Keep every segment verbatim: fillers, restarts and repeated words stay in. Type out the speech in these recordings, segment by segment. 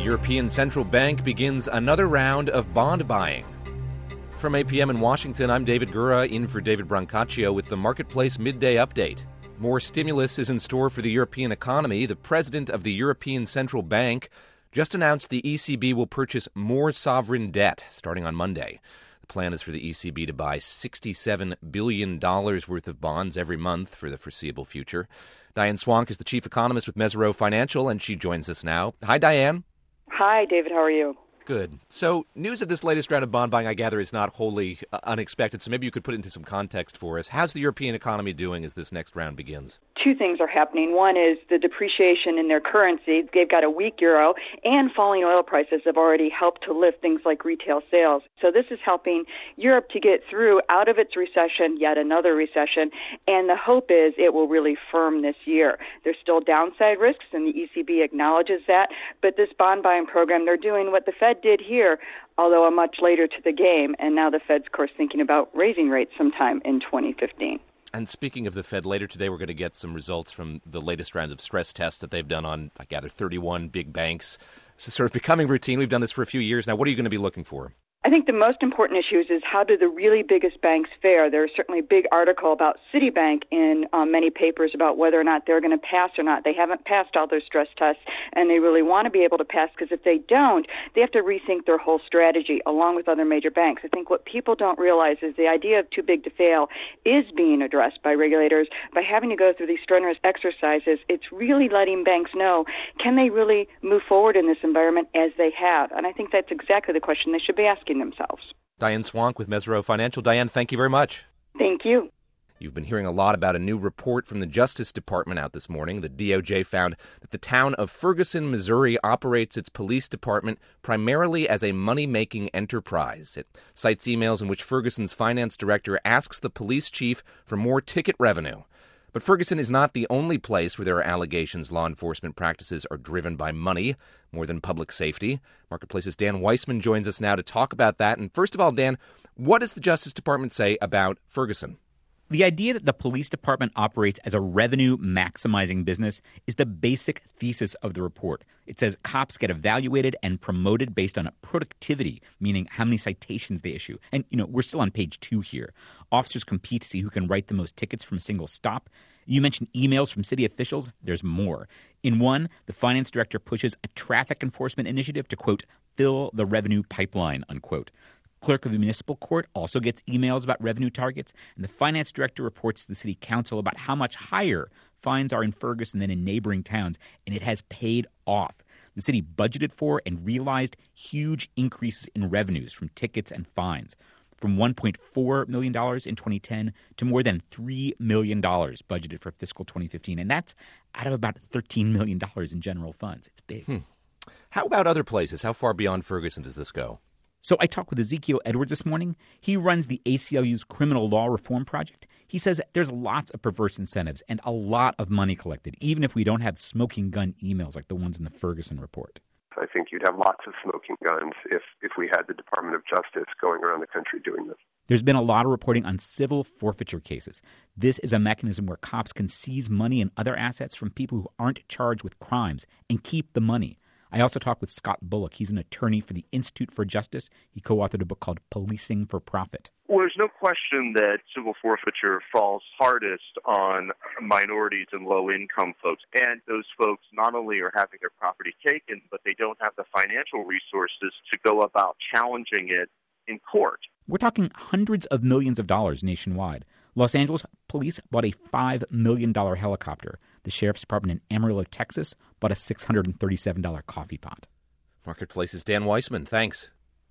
European Central Bank begins another round of bond buying. From eight p.m. in Washington, I'm David Gura, in for David Brancaccio with the Marketplace Midday Update. More stimulus is in store for the European economy. The president of the European Central Bank just announced the E C B will purchase more sovereign debt starting on Monday. The plan is for the E C B to buy sixty-seven billion dollars worth of bonds every month for the foreseeable future. Diane Swank is the chief economist with Mesirow Financial, and she joins us now. Hi, Diane. Hi, David. How are you? Good. So news of this latest round of bond buying, I gather, is not wholly uh, unexpected. So maybe you could put it into some context for us. How's the European economy doing as this next round begins? Two things are happening. One is the depreciation in their currency. They've got a weak euro, and falling oil prices have already helped to lift things like retail sales. So this is helping Europe to get through out of its recession, yet another recession, and the hope is it will really firm this year. There's still downside risks, and the E C B acknowledges that, but this bond buying program, they're doing what the Fed did here, although a much later to the game, and now the Fed's, of course, thinking about raising rates sometime in twenty fifteen. And speaking of the Fed, later today we're going to get some results from the latest rounds of stress tests that they've done on, I gather, thirty-one big banks. It's sort of becoming routine. We've done this for a few years now. What are you going to be looking for? I think the most important issues is how do the really biggest banks fare. There's certainly a big article about Citibank in um, many papers about whether or not they're going to pass or not. They haven't passed all their stress tests, and they really want to be able to pass, because if they don't, they have to rethink their whole strategy along with other major banks. I think what people don't realize is the idea of too big to fail is being addressed by regulators. By having to go through these strenuous exercises, it's really letting banks know, can they really move forward in this environment as they have? And I think that's exactly the question they should be asking themselves. Diane Swank with Mesirow Financial. Diane, thank you very much. Thank you. You've been hearing a lot about a new report from the Justice Department out this morning. The D O J found that the town of Ferguson, Missouri, operates its police department primarily as a money-making enterprise. It cites emails in which Ferguson's finance director asks the police chief for more ticket revenue. But Ferguson is not the only place where there are allegations law enforcement practices are driven by money more than public safety. Marketplace's Dan Weissman joins us now to talk about that. And first of all, Dan, what does the Justice Department say about Ferguson? The idea that the police department operates as a revenue-maximizing business is the basic thesis of the report. It says cops get evaluated and promoted based on productivity, meaning how many citations they issue. And, you know, we're still on page two here. Officers compete to see who can write the most tickets from a single stop. You mentioned emails from city officials. There's more. In one, the finance director pushes a traffic enforcement initiative to, quote, fill the revenue pipeline, unquote. Clerk of the municipal court also gets emails about revenue targets, and the finance director reports to the city council about how much higher fines are in Ferguson than in neighboring towns, and it has paid off. The city budgeted for and realized huge increases in revenues from tickets and fines, from one point four million dollars in twenty ten to more than three million dollars budgeted for fiscal twenty fifteen, and that's out of about thirteen million dollars in general funds. It's big. Hmm. How about other places? How far beyond Ferguson does this go? So I talked with Ezekiel Edwards this morning. He runs the A C L U's Criminal Law Reform Project. He says there's lots of perverse incentives and a lot of money collected, even if we don't have smoking gun emails like the ones in the Ferguson report. I think you'd have lots of smoking guns if, if we had the Department of Justice going around the country doing this. There's been a lot of reporting on civil forfeiture cases. This is a mechanism where cops can seize money and other assets from people who aren't charged with crimes and keep the money. I also talked with Scott Bullock. He's an attorney for the Institute for Justice. He co-authored a book called Policing for Profit. Well, there's no question that civil forfeiture falls hardest on minorities and low-income folks. And those folks not only are having their property taken, but they don't have the financial resources to go about challenging it in court. We're talking hundreds of millions of dollars nationwide. Los Angeles police bought a five million dollars helicopter. The Sheriff's Department in Amarillo, Texas, bought a six hundred thirty-seven dollars coffee pot. Marketplace's Dan Weissman. Thanks.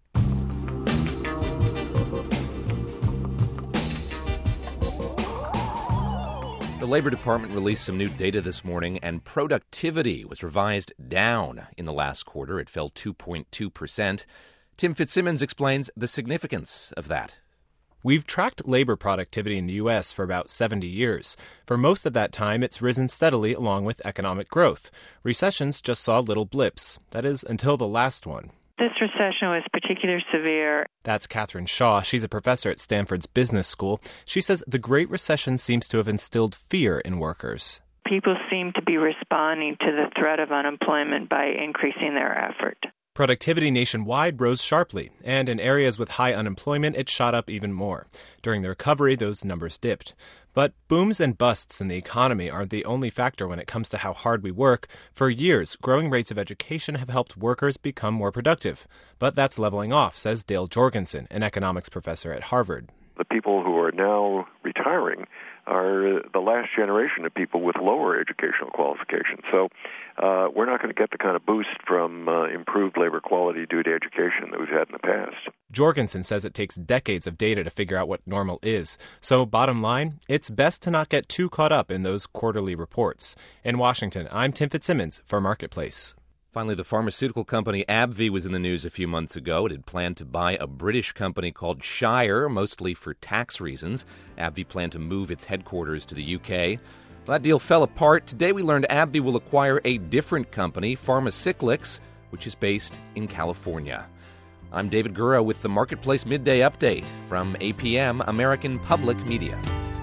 The Labor Department released some new data this morning, and productivity was revised down in the last quarter. It fell two point two percent. Tim Fitzsimmons explains the significance of that. We've tracked labor productivity in the U S for about seventy years. For most of that time, it's risen steadily along with economic growth. Recessions just saw little blips. That is, until the last one. This recession was particularly severe. That's Catherine Shaw. She's a professor at Stanford's Business School. She says the Great Recession seems to have instilled fear in workers. people seem to be responding to the threat of unemployment by increasing their effort. Productivity nationwide rose sharply, and in areas with high unemployment, it shot up even more. During the recovery, those numbers dipped. But booms and busts in the economy aren't the only factor when it comes to how hard we work. For years, growing rates of education have helped workers become more productive. But that's leveling off, says Dale Jorgensen, an economics professor at Harvard. The people who are now retiring are the last generation of people with lower educational qualifications. So uh, we're not going to get the kind of boost from uh, improved labor quality due to education that we've had in the past. Jorgensen says it takes decades of data to figure out what normal is. So bottom line, it's best to not get too caught up in those quarterly reports. In Washington, I'm Tim Fitzsimmons for Marketplace. Finally, the pharmaceutical company AbbVie was in the news a few months ago. It had planned to buy a British company called Shire, mostly for tax reasons. AbbVie planned to move its headquarters to the U K. Well, that deal fell apart. Today we learned AbbVie will acquire a different company, Pharmacyclics, which is based in California. I'm David Gura with the Marketplace Midday Update from A P M, American Public Media.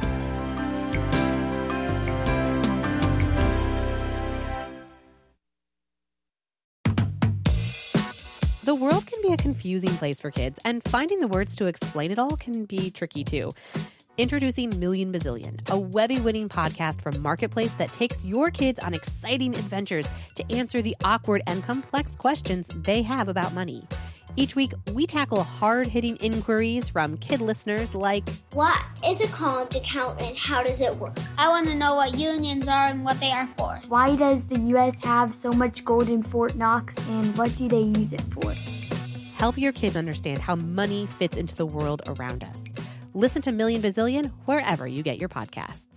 The world can be a confusing place for kids, and finding the words to explain it all can be tricky too. Introducing Million Bazillion, a Webby-winning podcast from Marketplace that takes your kids on exciting adventures to answer the awkward and complex questions they have about money. Each week, we tackle hard-hitting inquiries from kid listeners like, what is a college account and how does it work? I want to know what unions are and what they are for. Why does the U S have so much gold in Fort Knox and what do they use it for? Help your kids understand how money fits into the world around us. Listen to Million Bazillion wherever you get your podcasts.